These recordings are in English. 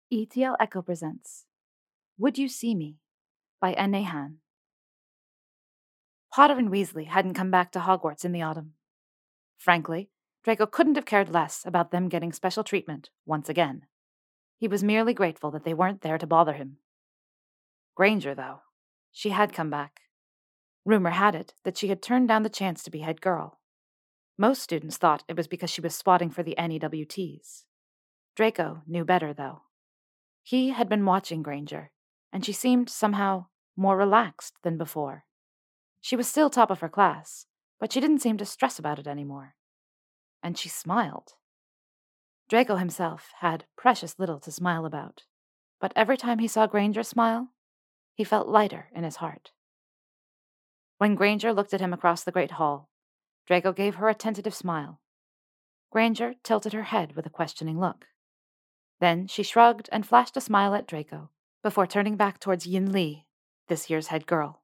ETL Echo presents Would You See Me by N. A. Han. Potter and Weasley hadn't come back to Hogwarts in the autumn. Frankly, Draco couldn't have cared less about them getting special treatment once again. He was merely grateful that they weren't there to bother him. Granger, though, she had come back. Rumor had it that she had turned down the chance to be head girl. Most students thought it was because she was spotting for the NEWTs. Draco knew better, though. He had been watching Granger, and she seemed somehow more relaxed than before. She was still top of her class, but she didn't seem to stress about it anymore. And she smiled. Draco himself had precious little to smile about, but every time he saw Granger smile, he felt lighter in his heart. When Granger looked at him across the great hall, Draco gave her a tentative smile. Granger tilted her head with a questioning look. Then she shrugged and flashed a smile at Draco before turning back towards Yin Li, this year's head girl.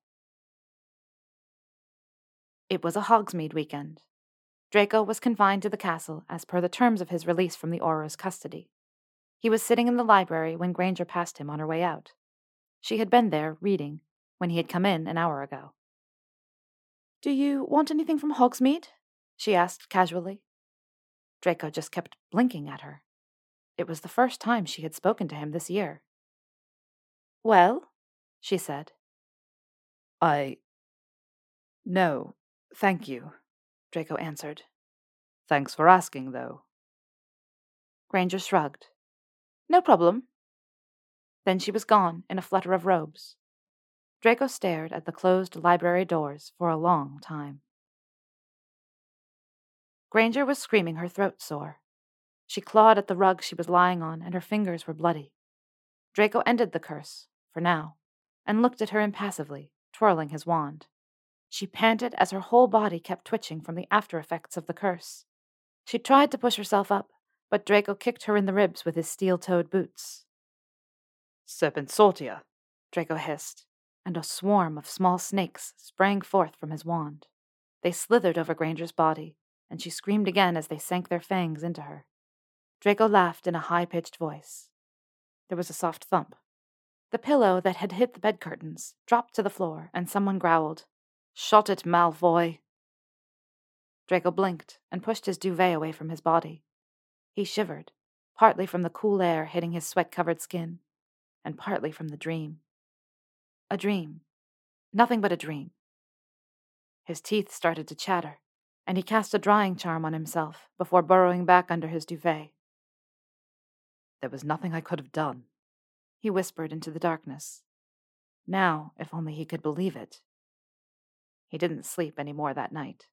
It was a Hogsmeade weekend. Draco was confined to the castle as per the terms of his release from the Auror's custody. He was sitting in the library when Granger passed him on her way out. She had been there, reading, when he had come in an hour ago. "Do you want anything from Hogsmeade?" she asked casually. Draco just kept blinking at her. It was the first time she had spoken to him this year. "Well?" she said. No, thank you," Draco answered. "Thanks for asking, though." Granger shrugged. "No problem." Then she was gone in a flutter of robes. Draco stared at the closed library doors for a long time. Granger was screaming her throat sore. She clawed at the rug she was lying on, and her fingers were bloody. Draco ended the curse, for now, and looked at her impassively, twirling his wand. She panted as her whole body kept twitching from the after-effects of the curse. She tried to push herself up, but Draco kicked her in the ribs with his steel-toed boots. "Serpent Sortia," Draco hissed, and a swarm of small snakes sprang forth from his wand. They slithered over Granger's body, and she screamed again as they sank their fangs into her. Draco laughed in a high-pitched voice. There was a soft thump. The pillow that had hit the bed curtains dropped to the floor, and someone growled, "Shut it, Malfoy!" Draco blinked and pushed his duvet away from his body. He shivered, partly from the cool air hitting his sweat-covered skin, and partly from the dream. A dream. Nothing but a dream. His teeth started to chatter, and he cast a drying charm on himself before burrowing back under his duvet. "There was nothing I could have done," he whispered into the darkness. Now, if only he could believe it. He didn't sleep any more that night.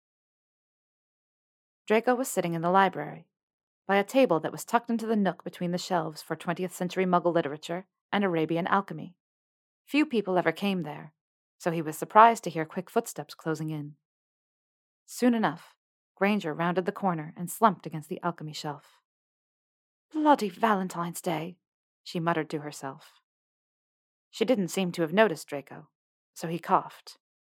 Draco was sitting in the library, by a table that was tucked into the nook between the shelves for 20th century Muggle literature and Arabian alchemy. Few people ever came there, so he was surprised to hear quick footsteps closing in. Soon enough, Granger rounded the corner and slumped against the alchemy shelf. "Bloody Valentine's Day," she muttered to herself. She didn't seem to have noticed Draco, so he coughed.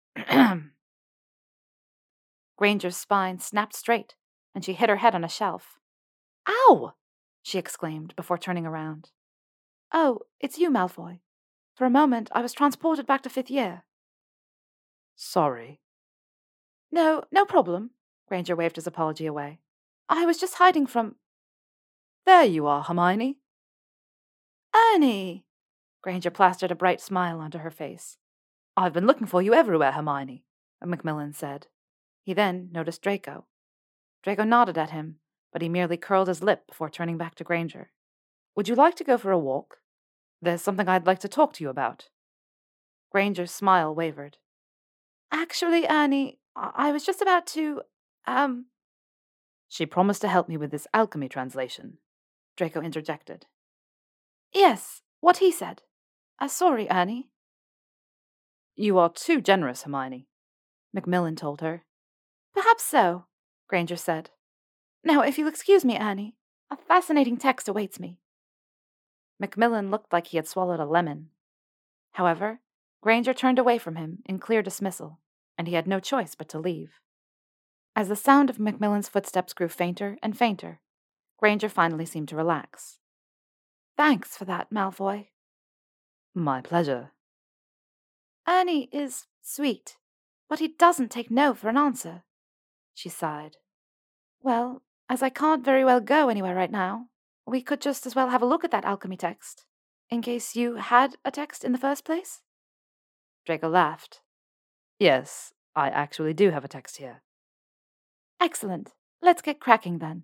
Granger's spine snapped straight, and she hit her head on a shelf. "Ow!" she exclaimed before turning around. "Oh, it's you, Malfoy. For a moment, I was transported back to 5th year." "Sorry." No problem," Granger waved his apology away. "I was just hiding from—" "There you are, Hermione." "Ernie!" Granger plastered a bright smile onto her face. "I've been looking for you everywhere, Hermione," Macmillan said. He then noticed Draco. Draco nodded at him, but he merely curled his lip before turning back to Granger. "Would you like to go for a walk? There's something I'd like to talk to you about." Granger's smile wavered. "Actually, Ernie, I was just about to, "She promised to help me with this alchemy translation," Draco interjected. "Yes, what he said. Sorry, Ernie." "You are too generous, Hermione," Macmillan told her. "Perhaps so," Granger said. "Now, if you'll excuse me, Ernie, a fascinating text awaits me." Macmillan looked like he had swallowed a lemon. However, Granger turned away from him in clear dismissal, and he had no choice but to leave. As the sound of Macmillan's footsteps grew fainter and fainter, Granger finally seemed to relax. Thanks for that, Malfoy. My pleasure. Ernie is sweet, but he doesn't take no for an answer. She sighed. Well, as I can't very well go anywhere right now, we could just as well have a look at that alchemy text, in case you had a text in the first place. Draco laughed. Yes, I actually do have a text here. Excellent. Let's get cracking then.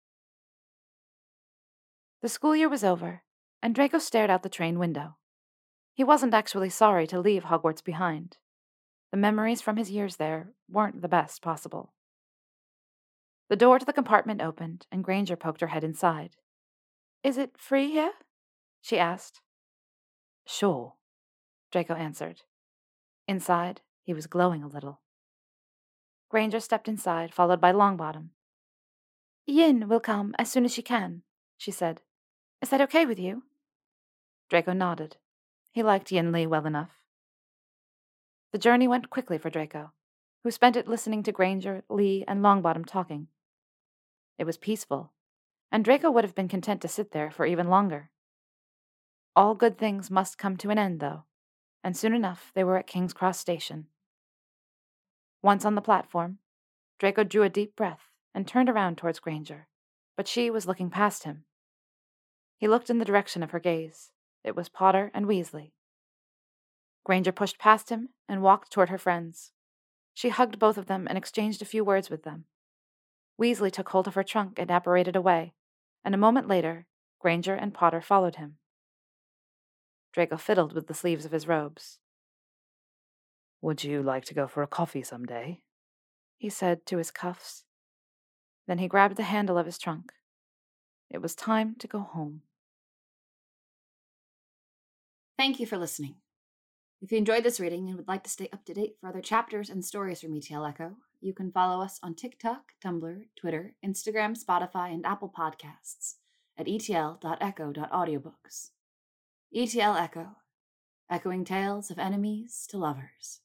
The school year was over, and Draco stared out the train window. He wasn't actually sorry to leave Hogwarts behind. The memories from his years there weren't the best possible. The door to the compartment opened, and Granger poked her head inside. Is it free here? She asked. Sure, Draco answered. Inside, he was glowing a little. Granger stepped inside, followed by Longbottom. Yin will come as soon as she can, she said. Is that okay with you? Draco nodded. He liked Yin Li well enough. The journey went quickly for Draco, who spent it listening to Granger, Lee, and Longbottom talking. It was peaceful, and Draco would have been content to sit there for even longer. All good things must come to an end, though, and soon enough they were at King's Cross Station. Once on the platform, Draco drew a deep breath and turned around towards Granger, but she was looking past him. He looked in the direction of her gaze. It was Potter and Weasley. Granger pushed past him and walked toward her friends. She hugged both of them and exchanged a few words with them. Weasley took hold of her trunk and apparated away, and a moment later, Granger and Potter followed him. Draco fiddled with the sleeves of his robes. Would you like to go for a coffee someday? He said to his cuffs. Then he grabbed the handle of his trunk. It was time to go home. Thank you for listening. If you enjoyed this reading and would like to stay up to date for other chapters and stories from ETL Echo, you can follow us on TikTok, Tumblr, Twitter, Instagram, Spotify, and Apple Podcasts at etl.echo.audiobooks. ETL Echo, echoing tales of enemies to lovers.